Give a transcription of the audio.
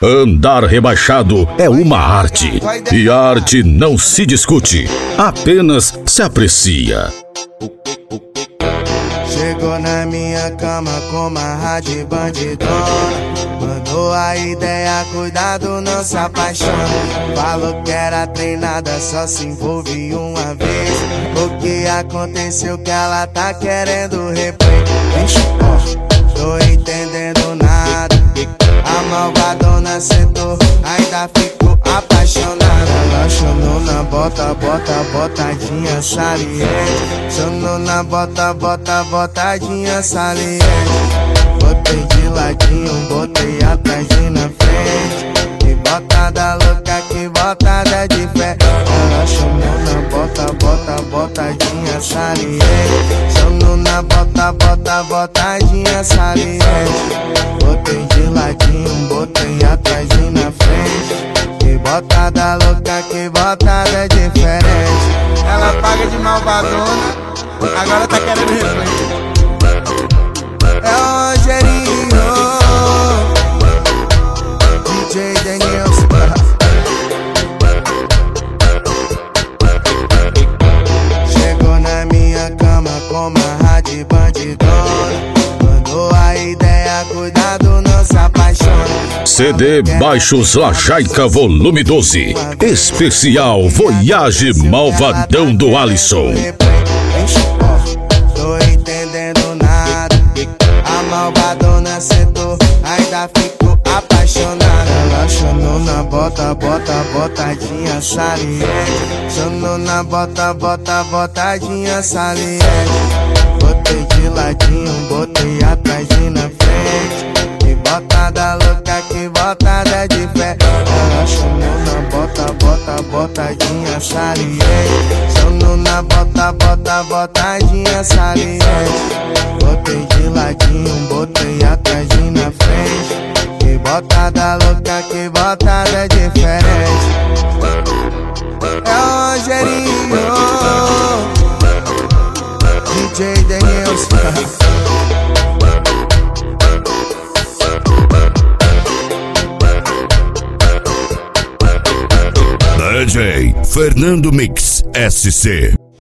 Andar rebaixado é uma arte. E a arte não se discute, apenas se aprecia. Chegou na minha cama com uma rádio bandidona. Mandou a ideia, cuidado, não se apaixona. Falou que era treinada, só se envolve uma vez. O que aconteceu que ela tá querendo replay? Vixe, tô entendendo nada. A malvadona sentou, ainda ficou apaixonada. Ela chamou na botadinha saliente. Chamou na botadinha saliente. Botei de ladinho, botei atrás e na frente. Que botada louca, que botada de fé. Ela chamou na botadinha saliente. Chamou na botadinha saliente. Botei de ladinho, botei atrás e na frente. Que botada louca, que botada diferente. Ela paga de malvadona, agora tá querendo replay. É o Rogerinho, DJ Denilson. Chegou na minha cama com uma rádio bandidona. Mandou a ideia, cuidado, não se apaixona. CD Baixos La Jaica Volume 12. Especial Voyage Malvadão do Alisson. Tô entendendo nada. A malvadona sentou, ainda ficou apaixonada. Ela chamou na botadinha saliente. Chamou na botadinha saliente. Botei de ladinho, botei atrás e na frente. Que botada louca, que botada de fé. Ela chamou na botadinha saliente. Chamou na botadinha saliente. Botei de ladinho, botei atrás e na frente. Que botada louca, que botada diferente. É o Rogerinho, DJ Denilson. DJ Fernando Mix SC.